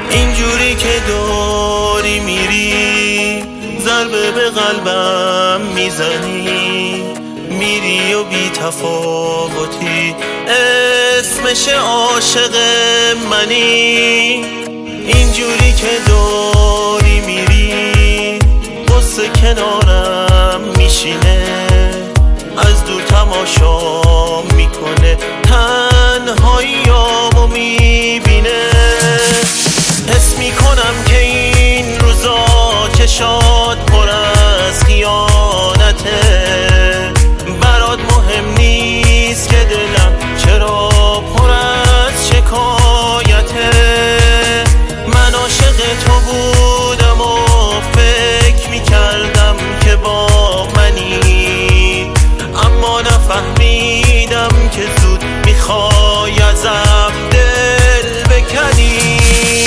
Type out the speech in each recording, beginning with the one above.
اینجوری که داری میری ضربه به قلبم میزنی، میری و بی تفاوتی اسمش عاشق منی. اینجوری که داری میری قصه کنارم میشینه، از دور تماشا میکنه، تنهاییامو میبینه. حس میکنم که این روزا چشات پر از خیانته، برات مهم نیست که دلم چرا پر از شکایته. من عاشق تو بودم و فکر میکردم که با منی، اما نفهمیدم که زود میخوای ازم دل بکنی.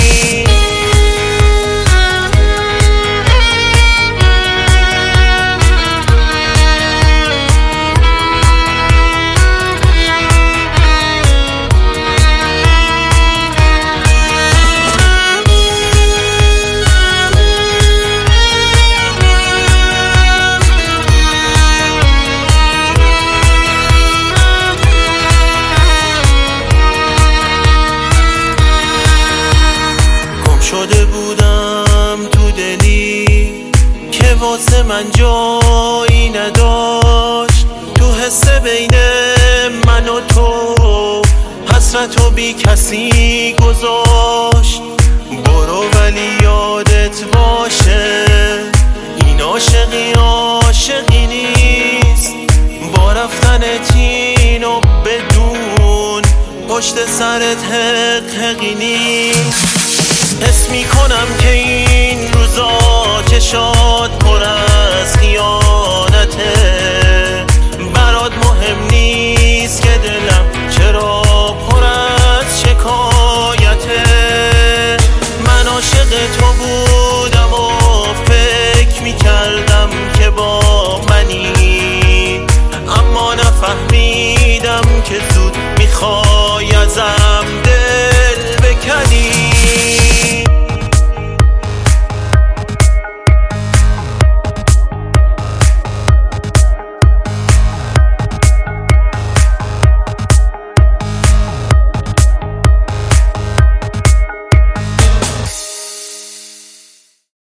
شده بودم تو دلی که واسه من جایی نداشت، تو حس بین من و تو حسرت و بی کسی گذاشت. برو ولی یادت باشه این عاشقی نیست، با رفتنت اینو بدون پشت سرت حقی نیست. حس میکنم که این روزا چشات پر از خیانته، برات مهم نیست که دلم چرا